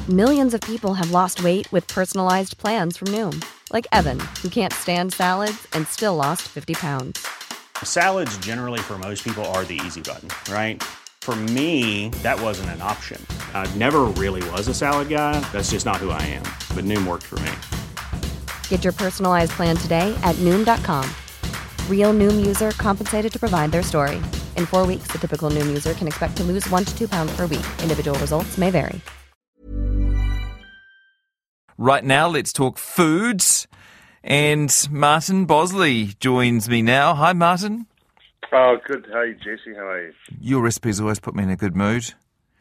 Millions of people have lost weight with personalized plans from Noom. Like Evan, who can't stand salads and still lost 50 pounds. Salads generally for most people are the easy button, right? For me, that wasn't an option. I never really was a salad guy. That's just not who I am. But Noom worked for me. Get your personalized plan today at Noom.com. Real Noom user compensated to provide their story. In 4 weeks, the typical Noom user can expect to lose 1 to 2 pounds per week. Individual results may vary. Right now, let's talk foods. And Martin Bosley joins me now. Hi, Martin. Oh, good. Hey, Jesse. How are you? Your recipes always put me in a good mood.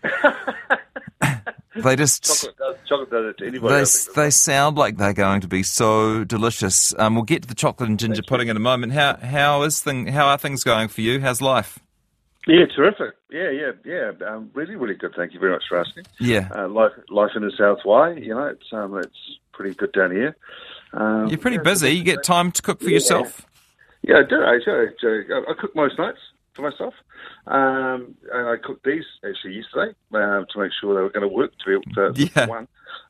They just... Chocolate does it to anybody. They sound like they're going to be so delicious. We'll get to the chocolate and ginger pudding in a moment. How are things going for you? How's life? Yeah, terrific. Yeah. Really, really good. Thank you very much for asking. Yeah. Life in the South Y, it's pretty good down here. You're pretty busy. You get time to cook for yourself? Yeah, I do. I cook most nights for myself. And I cooked these actually yesterday to make sure they were going to work to be able to one.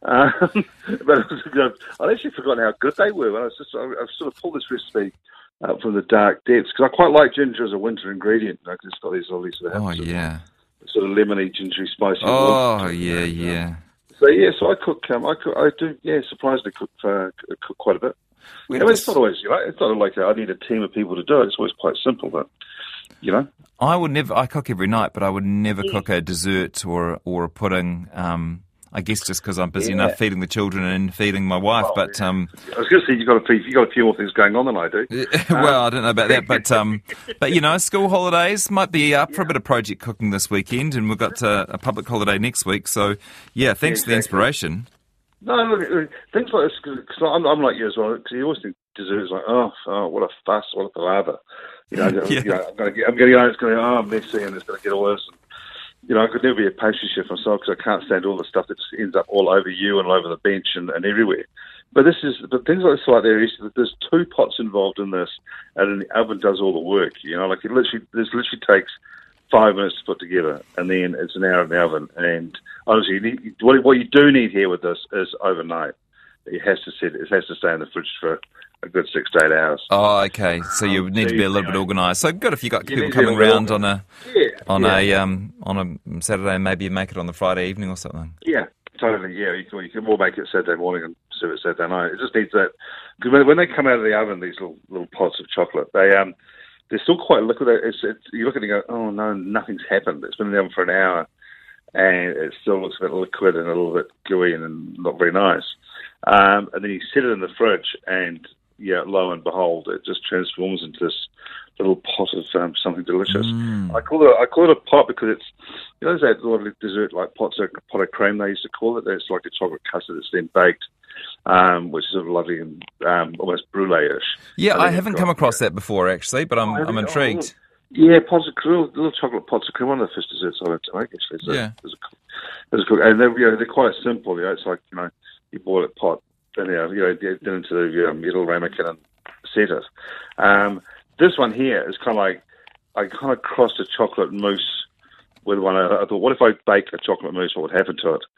But I'd actually forgotten how good they were. I've sort of pulled this recipe from the dark depths because I quite like ginger as a winter ingredient. I just got these lovely sort of sort of lemony, gingery, spicy. Oh yeah. So I cook. I do. Yeah, surprisingly cook quite a bit. It's not always. It's not like I need a team of people to do it. It's always quite simple, but I would never. I cook every night, but I would never cook a dessert or a pudding. I guess just because I'm busy enough feeding the children and feeding my wife. I was going to say you got a few more things going on than I do. Well, I don't know about that, but school holidays might be up for a bit of project cooking this weekend, and we've got a public holiday next week. So thanks for the inspiration. No, look, things like this because I'm like you as well. Because you always think desserts like what a fuss, what a palaver. I'm going to it's going to messy and it's going to get worse. I could never be a pastry chef myself because I can't stand all the stuff that just ends up all over you and all over the bench and everywhere. But things like this, like there's 2 pots involved in this, and the oven does all the work. It literally takes 5 minutes to put together, and then it's an hour in the oven. And honestly, what you do need here with this is overnight. It has to stay in the fridge for a good 6 to 8 hours. Oh, okay. So you would need to be a little bit organised. So good if you got people coming round on a Saturday, and maybe you make it on the Friday evening or something. Yeah, totally. Yeah, you can more make it Saturday morning and serve it Saturday night. It just needs that because when they come out of the oven, these little pots of chocolate, they're still quite liquid. You look at it and go, oh no, nothing's happened. It's been in the oven for an hour, and it still looks a bit liquid and a little bit gooey and not very nice. And then you set it in the fridge, and lo and behold, it just transforms into this little pot of something delicious. I call it a pot because it's there's that lot of dessert like pot of cream they used to call it. It's like a chocolate custard that's then baked, which is sort of lovely and almost brulee-ish. Yeah, I haven't come across that before actually, but I'm intrigued. Pots of little chocolate pots of cream. One of the first desserts I went to make actually. There's a cook, and they're quite simple. It's like you boil it pot, then get into the metal ramekin and set it. This one here is kind of like I kind of crossed a chocolate mousse with one. I thought, what if I bake a chocolate mousse? What would happen to it?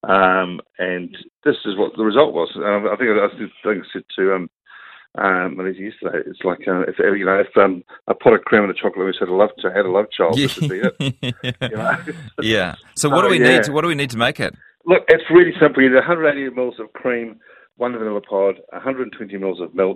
And this is what the result was. I think I said to yesterday, it's like if a pot of cream and a chocolate mousse had a love child, this would be it. Yeah. So what do we need? What do we need to make it? Look, it's really simple. You need 180 mils of cream, 1 vanilla pod, 120 mils of milk,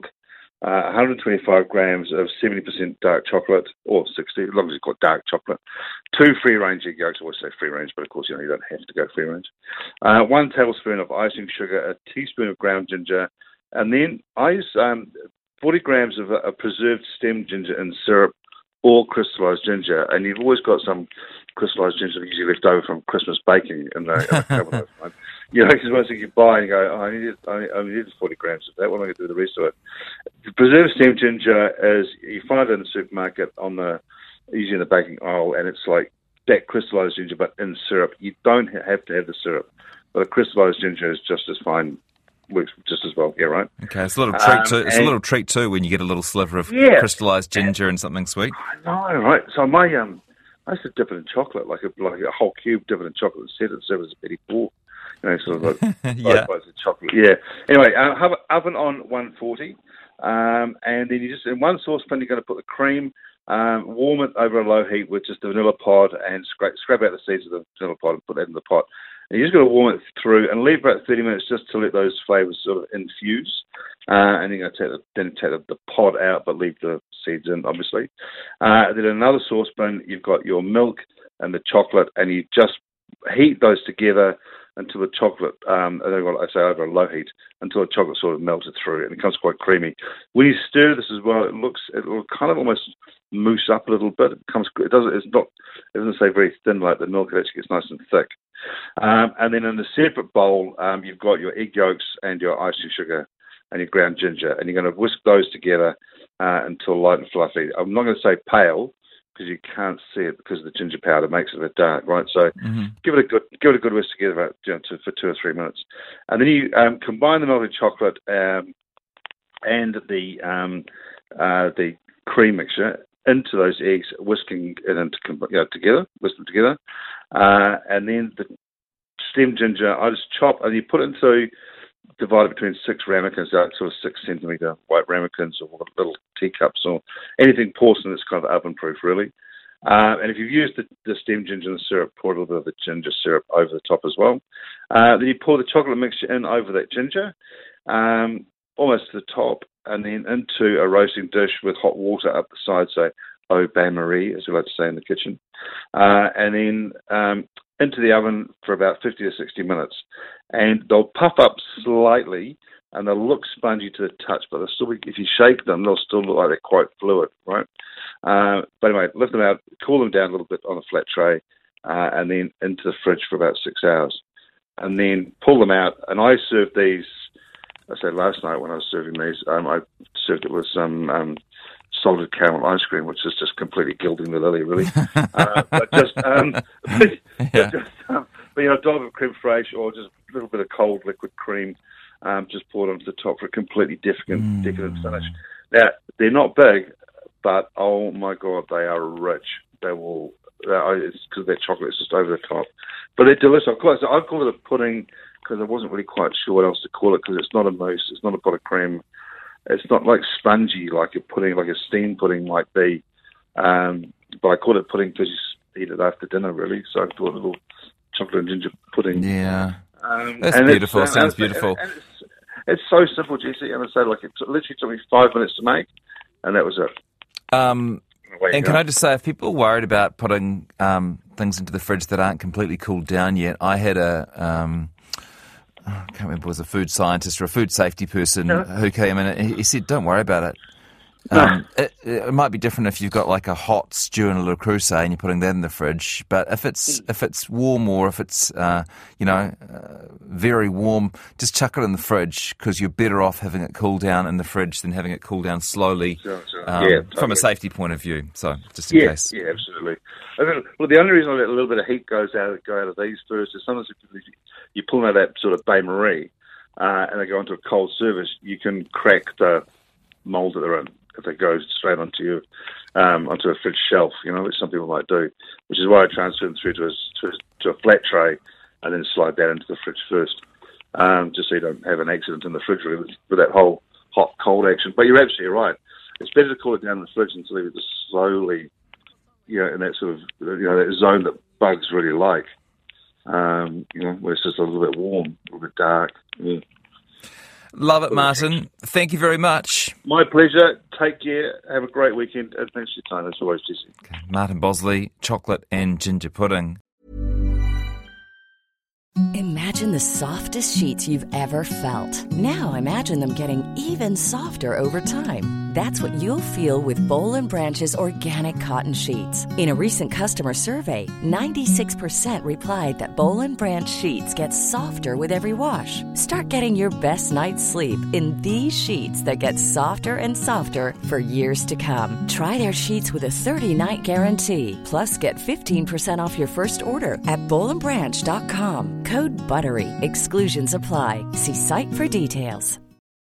125 grams of 70% dark chocolate, or 60, as long as you've got dark chocolate, 2 free-range egg yolks. I always say free-range, but of course, you don't have to go free-range. 1 tablespoon of icing sugar, a teaspoon of ground ginger, and then I use 40 grams of preserved stem ginger in syrup or crystallized ginger, and you've always got some crystallized ginger usually left over from Christmas baking in the cabinet. Because once you buy and you go, I needed 40 grams of that. What am I going to do with the rest of it? The preserved stem ginger is, you find it in the supermarket usually in the baking aisle, and it's like that crystallized ginger, but in syrup. You don't have to have the syrup, but a crystallized ginger is just as fine. Works just as well, yeah, right? Okay, it's a little treat too. It's a little treat too when you get a little sliver of crystallized ginger and something sweet. I know, right? So I used to dip it in chocolate, like a whole cube, dip it in chocolate and set it, serve it as a petit four. sort of like Yeah. both the chocolate. Yeah. Anyway, have an oven on 140, and then you just in one saucepan you're going to put the cream. Warm it over a low heat with just the vanilla pod and scrape out the seeds of the vanilla pod and put that in the pot. And you're just going to warm it through and leave about 30 minutes just to let those flavours sort of infuse. And you're going to take the pod out, but leave the seeds in, obviously. Then in another saucepan, you've got your milk and the chocolate, and you just heat those together until the chocolate, I say over a low heat, until the chocolate sort of melted through and it becomes quite creamy. When you stir this as well, it will kind of almost mousse up a little bit. It doesn't stay very thin like the milk. It actually gets nice and thick. And then in a separate bowl, you've got your egg yolks and your iced sugar and your ground ginger, and you're going to whisk those together until light and fluffy. I'm not going to say pale, because you can't see it because the ginger powder makes it a bit dark, right? So give it a good whisk together for 2 or 3 minutes, and then you combine the melted chocolate and the cream mixture into those eggs, whisking it together, and then the steamed ginger I just chop, and you put it into. Divided between 6 ramekins, sort of 6 centimetre white ramekins, or little teacups, or anything porcelain that's kind of oven proof, really. And if you've used the steamed ginger and the syrup, pour a little bit of the ginger syrup over the top as well. Then you pour the chocolate mixture in over that ginger, almost to the top, and then into a roasting dish with hot water up the side, so au bain-marie, as we like to say in the kitchen. And then into the oven for about 50 to 60 minutes. And they'll puff up slightly, and they'll look spongy to the touch, but they'll still be, if you shake them, they'll still look like they're quite fluid, right? But anyway, lift them out, cool them down a little bit on a flat tray, and then into the fridge for about 6 hours. And then pull them out, and I served these, I said last night when I was serving these, I served it with some salted caramel ice cream, which is just completely gilding the lily, really. But a dollop of creme fraiche or just a little bit of cold liquid cream, just poured onto the top for a completely decadent finish. Now, they're not big, but oh my God, they are rich. It's because that chocolate is just over the top. But they're delicious. I call it a pudding because I wasn't really quite sure what else to call it, because it's not a mousse, it's not a pot of cream. It's not like spongy like a pudding, like a steamed pudding might be. But I call it pudding because you eat it after dinner, really. So I call it a little chocolate and ginger pudding. Yeah. That's beautiful. It sounds beautiful. And it's so simple, Jesse. And I say, it literally took me 5 minutes to make, and that was it. And can I just say, if people are worried about putting things into the fridge that aren't completely cooled down yet, I had I can't remember if it was a food scientist or a food safety person who came in and he said, don't worry about it. It might be different if you've got like a hot stew and a Le Creuset and you're putting that in the fridge. But if it's warm or if it's very warm, just chuck it in the fridge, because you're better off having it cool down in the fridge than having it cool down slowly. Sure. Totally. From a safety point of view. So just in case. Yeah, absolutely. Well, the only reason I let a little bit of heat go out of these first is sometimes if you pull out that sort of bain-marie and they go into a cold service, you can crack the mould that they're in if they go straight onto a fridge shelf, which some people might do, which is why I transfer them through to a flat tray and then slide that into the fridge first, just so you don't have an accident in the fridge really with that whole hot-cold action. But you're absolutely right. It's better to cool it down in the fridge and to leave it just slowly, in that sort of, that zone that bugs really like, where it's just a little bit warm, a little bit dark. Yeah. Love it, Martin. Thank you very much. My pleasure. Take care. Have a great weekend. And thanks for your time. As always, Jesse. Okay. Martin Bosley, chocolate and ginger pudding. Imagine the softest sheets you've ever felt. Now imagine them getting even softer over time. That's what you'll feel with Boll & Branch's organic cotton sheets. In a recent customer survey, 96% replied that Boll & Branch sheets get softer with every wash. Start getting your best night's sleep in these sheets that get softer and softer for years to come. Try their sheets with a 30-night guarantee. Plus, get 15% off your first order at bollandbranch.com. Code BUTTERY. Exclusions apply. See site for details.